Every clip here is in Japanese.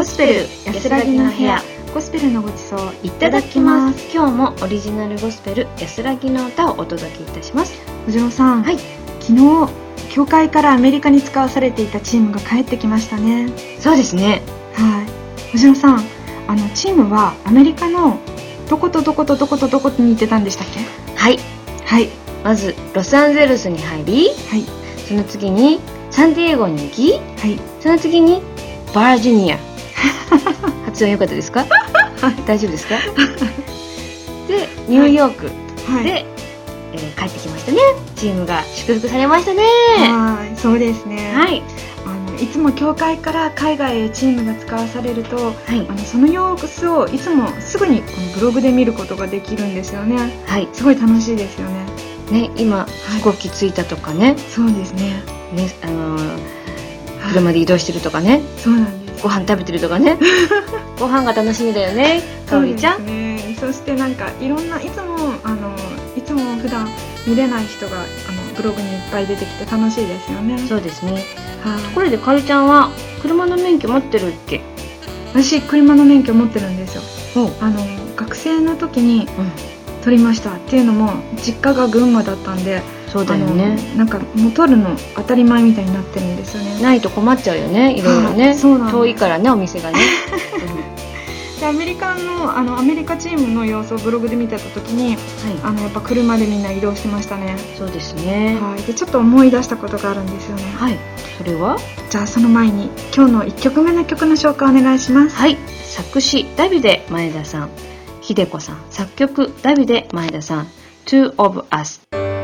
スペル安らぎの部屋、ゴスペルのごちそういただきます。 今日もオリジナルゴスペル安らぎの歌をお届けいたします。 おじろさん、 はい、 昨日教会からアメリカに使わされていたチームが帰ってきましたね。 そうですね。 はい、おじろさん、チームはアメリカのどことどことどことどこに行ってたんでしたっけ？ はい、 はい、 まずロサンゼルスに入り、 はい、 その次にサンディエゴに行き、 はい、 その次にバージニア発音良かったですか？大丈夫ですか？でニューヨークで、 はい、 帰ってきましたね。チームが祝福されましたね。 はい、そうですね。 はい、 いつも教会から海外へチームが使わされると、 はい、 その様子をいつもすぐにこのブログで見ることができるんですよね。 はい、 すごい楽しいですよね。 ね、今飛行機着いたとかね、 そうですね。 ね、車で移動してるとかね、 そうなんです。 ご飯食べてるとかねご飯が楽しみだよね、かおりちゃん。 そうですね。そしてなんかいろんないつも普段見れない人がブログにいっぱい出てきて楽しいですよね。 そうですね。 はい、 ところでかおりちゃんは車の免許持ってるっけ？ 私車の免許持ってるんですよ。 うん、 学生の時に取りました。っていうのも実家が群馬だったんで、 そうだよね。 なんかもう取るの当たり前みたいになってるんですよね。 ないと困っちゃうよね、いろいろね。 そうなんです。 遠いからね、お店がねでアメリカチームの様子をブログで見てた時に、はい、やっぱ車でみんな移動してましたね。 そうですね。 はい、でちょっと思い出したことがあるんですよね。 はい、それは？ じゃあその前に今日の1曲目の曲の紹介お願いします。 はい、作詞ダビデ前田さん、秀子さん、作曲ダビデ前田さん、Two of Us。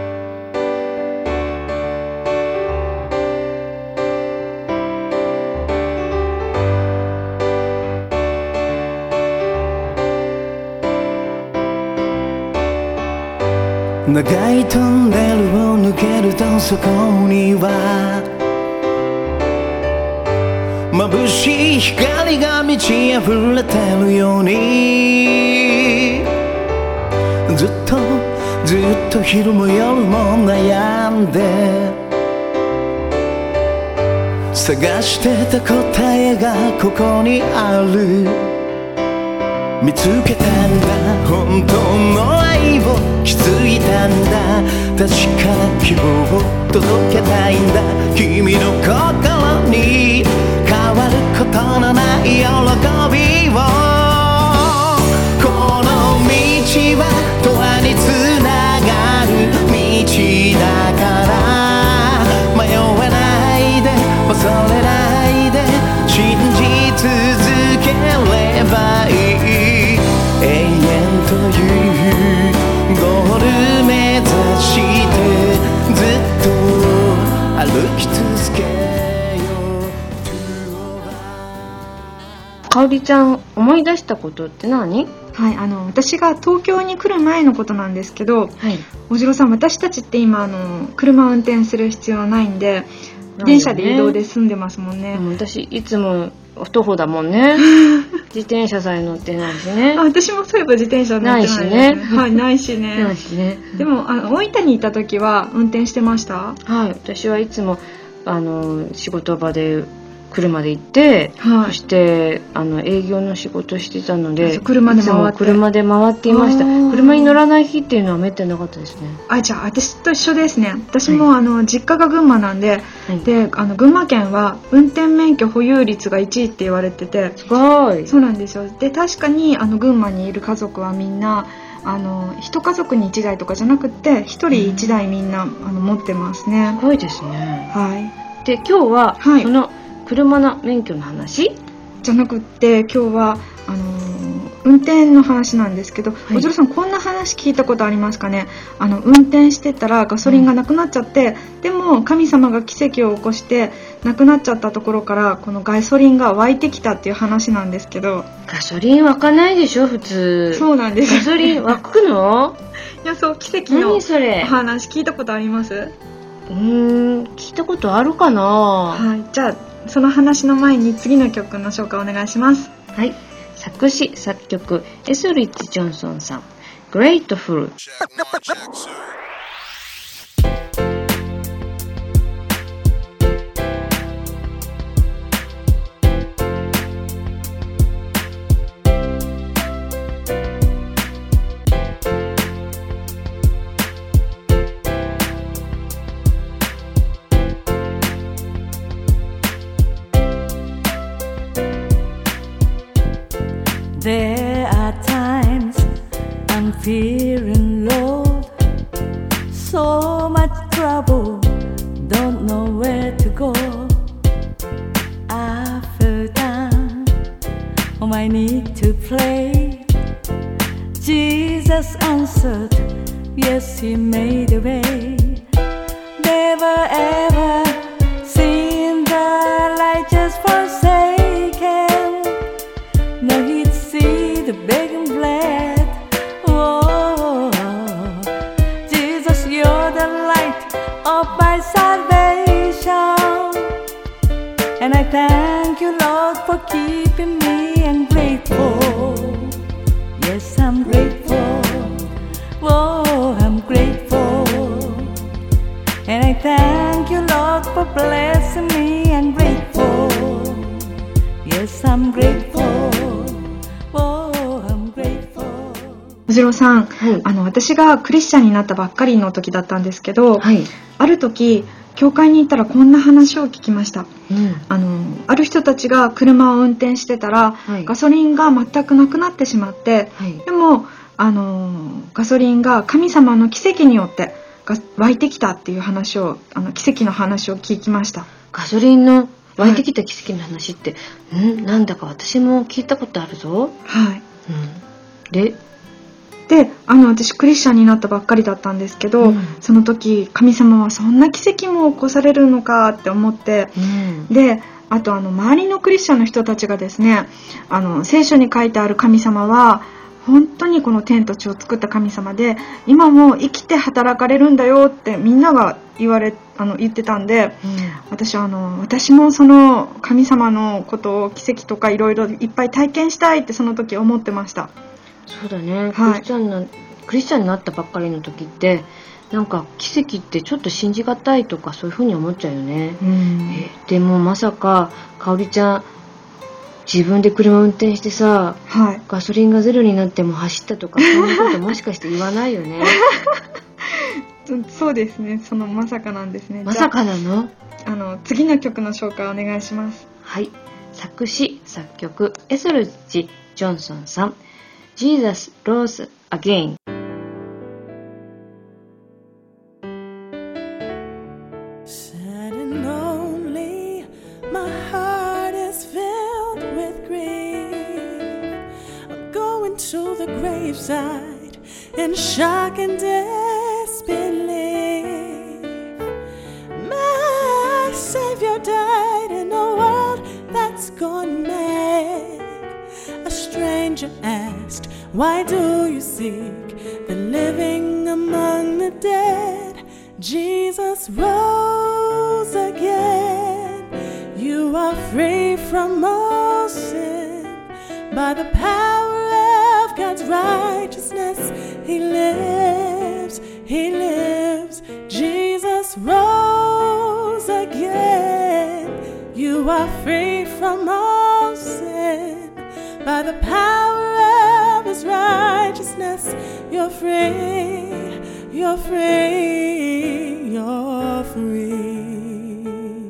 長いトンネルを抜けるとそこには眩しい光が満ち溢れてるように、ずっと昼も夜も悩んで探してた答えがここにある。見つけたんだ本当の愛を気づいたんだ。確かな希望を届けたいんだ。君の心に変わることのない喜びを。この道は永遠につながる道だから迷わないで恐れないで信じ続ければいい。永遠というゴール目指してずっと歩き続けよう。 かおりちゃん思い出したことって何？ はい、私が東京に来る前のことなんですけど、はい、おじろさん、私たちって今車を運転する必要はないんで、電車で移動で住んでますもんね。 私いつも徒歩だもんね自転車さえ乗ってないしね。 私もそういえば自転車乗ってないですね。はい、ないしね。 ないしね。 でも大分にいた時は運転してました？ はい、私はいつも仕事場で車で行って、はい、そして営業の仕事してたので車で回っていました。車に乗らない日っていうのはめったになかったですね。 じゃあ私と一緒ですね。私も、はい、実家が群馬なんで、はい、で群馬県は運転免許保有率が1位って言われてて、 すごい。 そうなんですよ。で確かに群馬にいる家族はみんな一家族に1台とかじゃなくて1人1台みんな持ってますね。 すごいですね。 はい。 で今日は、はい、その車の免許の話じゃなくって今日は運転の話なんですけど、はい、おじろさんこんな話聞いたことありますかね。運転してたらガソリンがなくなっちゃって、でも神様が奇跡を起こしてなくなっちゃったところからこのガソリンが湧いてきたっていう話なんですけど。 ガソリン湧かないでしょ普通。 そうなんです。 ガソリン湧くのいや、そう奇跡のお話聞いたことあります？ 聞いたことあるかな。 はい、じゃあその話の前に次の曲の紹介お願いします。 はい、作詞作曲エスリッチ・ジョンソンさん、Grateful。 fearing Lord, so much trouble, don't know where to go. I fell down on my knee to pray. Jesus answered, yes, he made a way. Never ever seen the righteous forsaken, no, he'd see the begging bread. Oh, Jesus, you're the light of my salvation, and I thank you, Lord, for keeping me. I'm grateful. Yes, I'm grateful. Oh, I'm grateful. And I thank you, Lord, for blessing me. I'm grateful. Yes, I'm grateful. Oh, I'm grateful. 小次郎さん、 はい、 私がクリスチャンになったばっかりの時だったんですけど、 はい、 ある時教会に行ったらこんな話を聞きました。 うん、 ある人たちが車を運転してたら、 はい、 ガソリンが全くなくなってしまって、はい、でもガソリンが神様の奇跡によって湧いてきたっていう話を奇跡の話を聞きました。 ガソリンの湧いてきた奇跡の話って、はい、なんだか私も聞いたことあるぞ。 はい、 で私クリスチャンになったばっかりだったんですけど、その時神様はそんな奇跡も起こされるのかって思って、であと周りのクリスチャンの人たちがですね、聖書に書いてある神様は本当にこの天と地を作った神様で、今も生きて働かれるんだよってみんなが言ってたんで、私もその神様のことを奇跡とかいろいろいっぱい体験したいってその時思ってました。 そうだね、 はい、 クリスチャンになったばっかりの時ってなんか奇跡ってちょっと信じがたいとかそういう風に思っちゃうよね。でもまさかかおりちゃん自分で車運転してさ、はい、ガソリンがゼロになっても走ったとかそんなこともしかして言わないよね。 そうですね、そのまさかなんですね。 まさかなの？ 次の曲の紹介お願いします。 はい、作詞作曲エソルジ・ジョンソンさん、Jesus Rose Again。 To the graveside in shock and disbelief. My Savior died in a world that's gone mad. A stranger asked, why do you seek the living among the dead? Jesus rose again. You are free from all sin by the power God's righteousness. He lives, He lives. Jesus rose again. You are free from all sin by the power of His righteousness. You're free, you're free, you're free.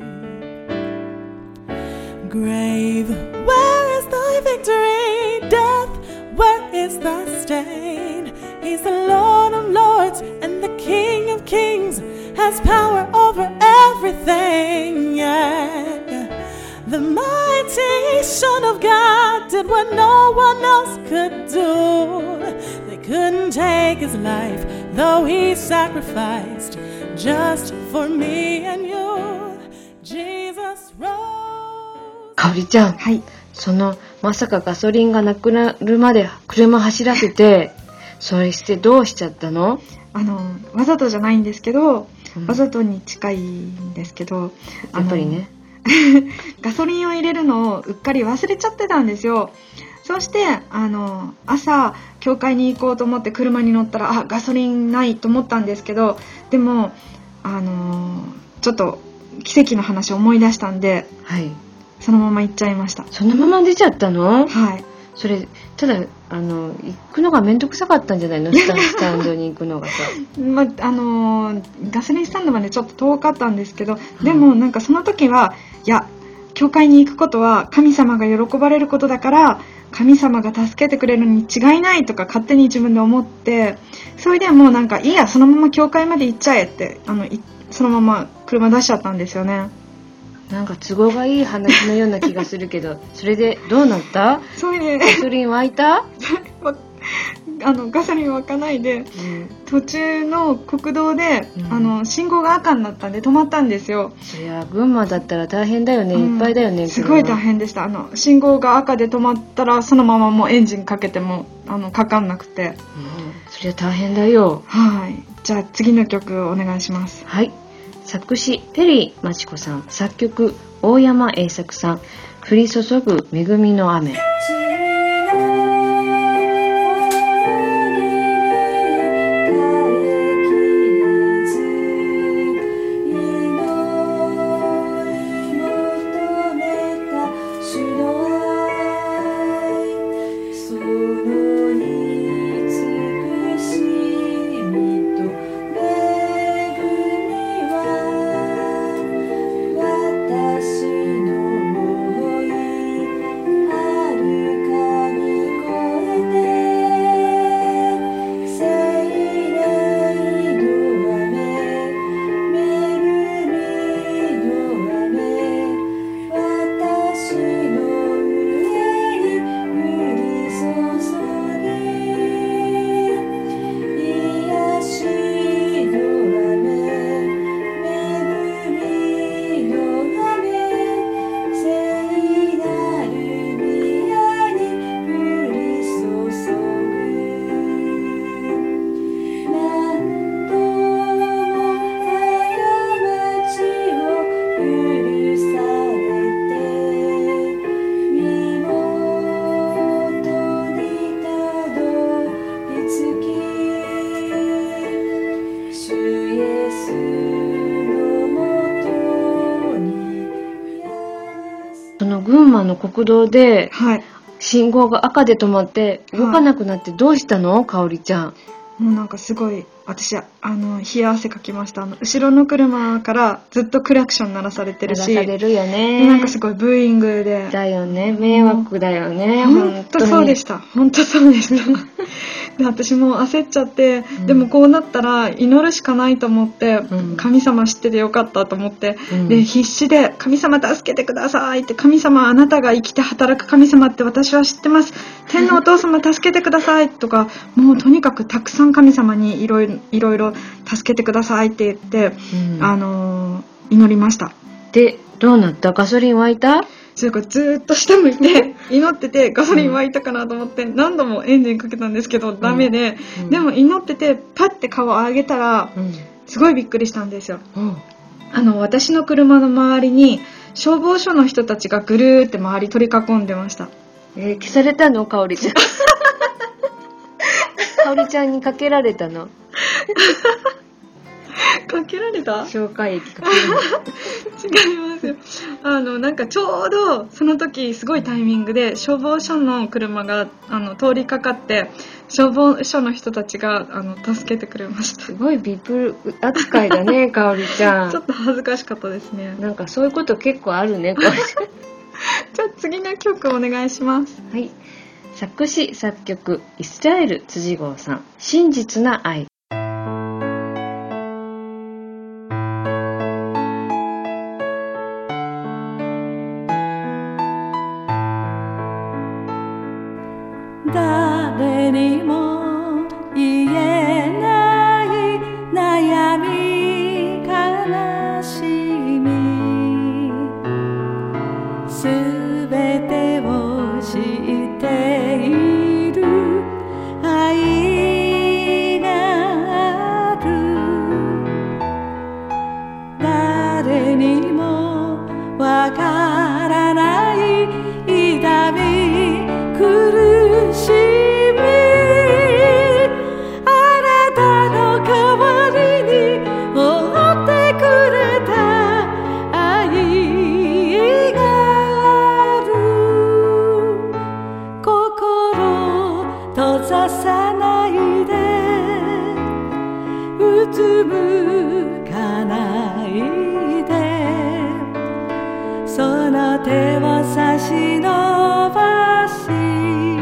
Grave, where is thy victory? Death, where is thy stain? He's the Lord of lords and the King of kings, has power over everything. Yeah. The mighty Son of God did what no one else could do. They couldn't take his life, though he sacrificed just for me and you. Jesus rose. かおりちゃん、 はい、 まさかガソリンがなくなるまで車走らせてそれしてどうしちゃったの？ わざとじゃないんですけど、わざとに近いんですけど、 やっぱりねガソリンを入れるのをうっかり忘れちゃってたんですよ。そして朝教会に行こうと思って車に乗ったらガソリンないと思ったんですけど、でもちょっと奇跡の話を思い出したんで、はい、そのまま行っちゃいました。 そのまま出ちゃったの？ はい。 それただ行くのが面倒くさかったんじゃないの？スタンドに行くのがさ。 ガソリンスタンドまでちょっと遠かったんですけど、でもなんかその時は、いや教会に行くことは神様が喜ばれることだから神様が助けてくれるに違いないとか勝手に自分で思って、それでもうなんかいいや、そのまま教会まで行っちゃえってそのまま車出しちゃったんですよね。 なんか都合がいい話のような気がするけどそれでどうなった？ それでガソリン湧いた？ ガソリン湧かないで、途中の国道で、信号が赤になったんで止まったんですよ。 そりゃ群馬だったら大変だよね、いっぱいだよね。 すごい大変でした。信号が赤で止まったらそのままもうエンジンかけてもかかんなくて、 そりゃ大変だよ。 はい。じゃあ次の曲お願いします。 はい。作詞ペリー真知子さん、作曲大山栄作さん、降り注ぐ恵みの雨。群馬の国道で、信号が赤で止まって動かなくなってどうしたの？かおりちゃん。 もうなんかすごい私冷や汗かきました。後ろの車からずっとクラクション鳴らされてるし、 鳴らされるよね。 なんかすごいブーイングでだよね、迷惑だよね。 本当そうでした。本当そうでしたで私も焦っちゃって、でもこうなったら祈るしかないと思って、神様知っててよかったと思って、で必死で神様助けてくださいって、神様あなたが生きて働く神様って私は知ってます、天のお父様助けてくださいとか、もうとにかくたくさん神様にいろいろ助けてくださいって言って、祈りました。 でどうなった？ガソリン湧いた？ ずーっと下向いて祈ってて、ガソリン湧いたかなと思って何度もエンジンかけたんですけどダメで、でも祈っててパッて顔を上げたら、すごいびっくりしたんですよ。私の車の周りに消防署の人たちがぐるーって周り取り囲んでました。 消されたの？かおりちゃんかおりちゃんにかけられたの？ かけられた？ 消火液かける違いますよ。なんかちょうどその時すごいタイミングで消防署の車が通りかかって、消防署の人たちが助けてくれました。 すごいビップ扱いだねかおりちゃん。 ちょっと恥ずかしかったですね。 なんかそういうこと結構あるねかおりちゃんじゃあ次の曲お願いします。 はい。作詞作曲イスラエル辻郷さん、真実な愛。 誰にも言えない悩み悲しみ、すべてを知っている愛がある。誰にもわからない痛み苦しみ、あなたの代わりに追ってくれた愛がある。心閉ざさないで、うつむかないで、その手を差し伸ばし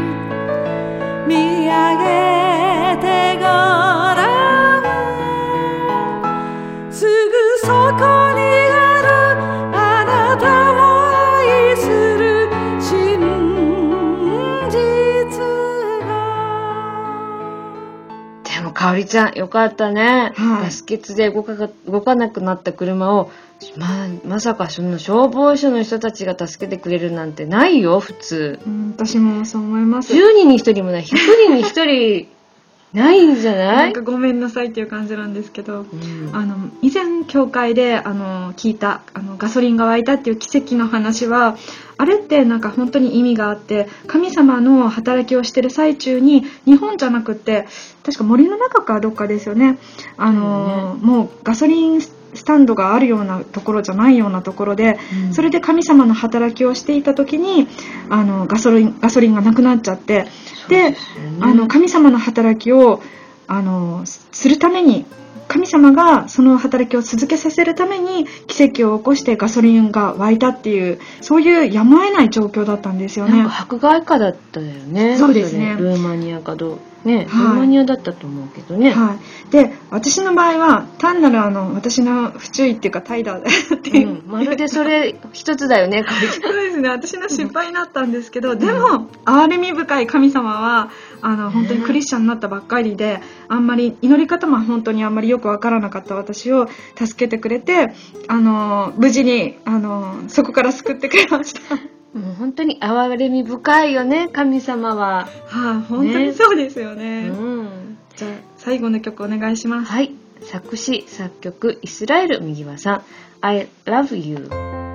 かおりちゃんよかったね、 はい、 ガス欠で動かなくなった車をまさかその消防署の人たちが助けてくれるなんてないよ普通、 私もそう思います。 10人に1人もない、100人に1人ないんじゃない？ なんかごめんなさいっていう感じなんですけど、以前教会で聞いたガソリンが湧いたっていう奇跡の話は、あれってなんか本当に意味があって、神様の働きをしてる最中に、日本じゃなくて確か森の中かどっかですよね、もうガソリンスタンドがあるようなところじゃないようなところで、それで神様の働きをしていた時にガソリンがなくなっちゃって、で、神様の働きをするために、神様がその働きを続けさせるために奇跡を起こしてガソリンが湧いたっていう、そういうやむを得ない状況だったんですよね。 なんか迫害下だったよね。 そうですね。 ルーマニアかどうね、ルーマニアだったと思うけどね。 はい。で、私の場合は単なる私の不注意っていうか怠惰っていう、 まるでそれ一つだよね。 そうですね。私の失敗になったんですけど、でも憐れみ深い神様は本当にクリスチャンになったばっかりで、あんまり祈り方も本当にあんまりよくわからなかった私を助けてくれて、無事にそこから救ってくれました。 もう本当に憐れみ深いよね、神様は。 本当にそうですよね。じゃあ最後の曲お願いします。 はい。作詞作曲イスラエル右輪さん、 I love you。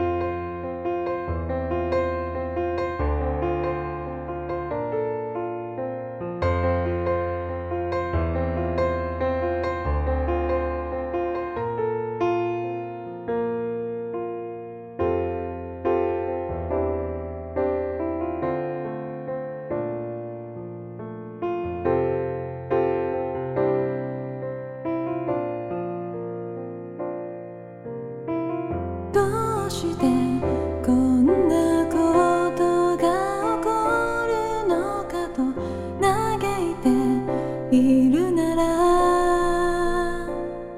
どうしてこんなことが起こるのかと嘆いているなら、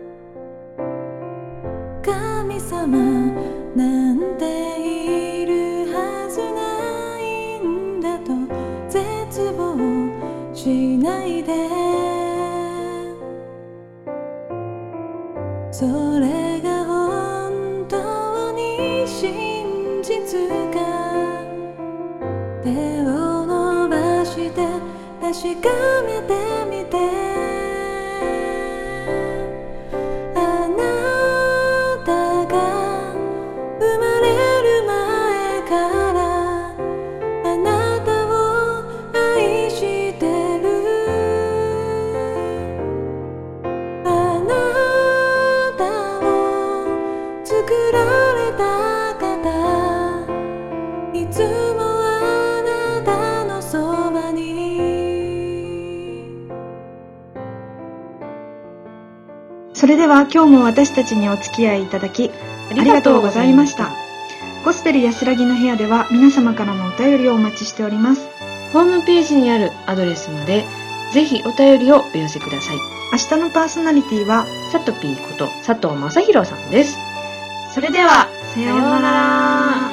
神様なんているはずないんだと絶望しないで、それが本当に真実か、手を伸ばして確かめてみて、あなたが生まれる前からあなたを愛してる、あなたを作られた方、いつもあなたのそばに。 それでは今日も私たちにお付き合いいただきありがとうございました。ゴスペル安らぎの部屋では皆様からのお便りをお待ちしております。 ホームページにあるアドレスまでぜひお便りをお寄せください。 明日のパーソナリティはさとぴーこと佐藤正宏さんです。 それではさようなら。